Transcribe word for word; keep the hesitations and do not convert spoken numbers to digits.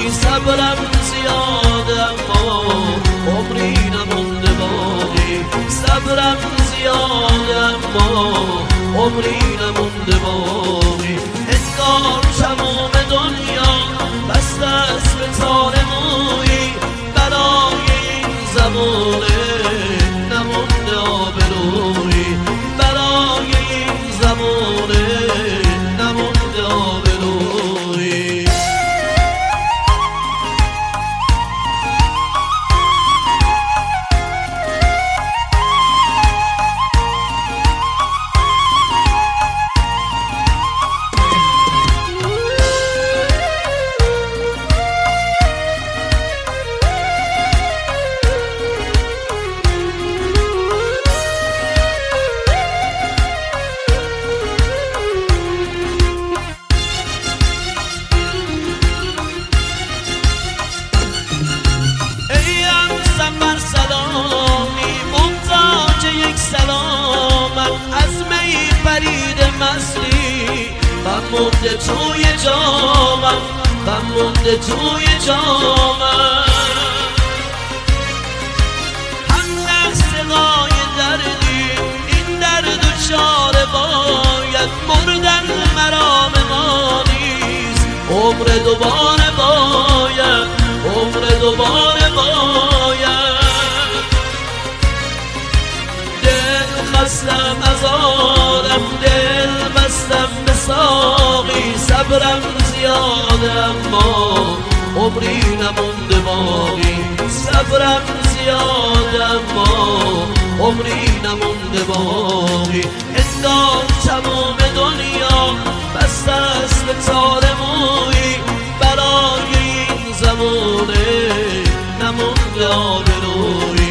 صبرم زیاده اما عمری نمونده باقی، صبرم زیاده اما عمری نمونده باقی. انگار تمام دنیا بسته است به تار مویی، برای این زمانه نمونده آبرویی، برای این زمانه نمونده آبرویی. بر سلامی محتاج یک سلامت از می پرید مستی، من مونده توی جامم، من مونده توی جامم. هم دستگاه دردی این درد و چاره باید، مردن مرام ما نیست، عمر دوباره باید، عمر دوباره باید. خستم از آدم دل بستم به ساقی، صبرم زیاده اما عمری نمونده باقی، صبرم زیاده اما عمری نمونده باقی. انگار تمام دنیا بسته است به تار مویی، برای این زمانه نمونده آبرویی.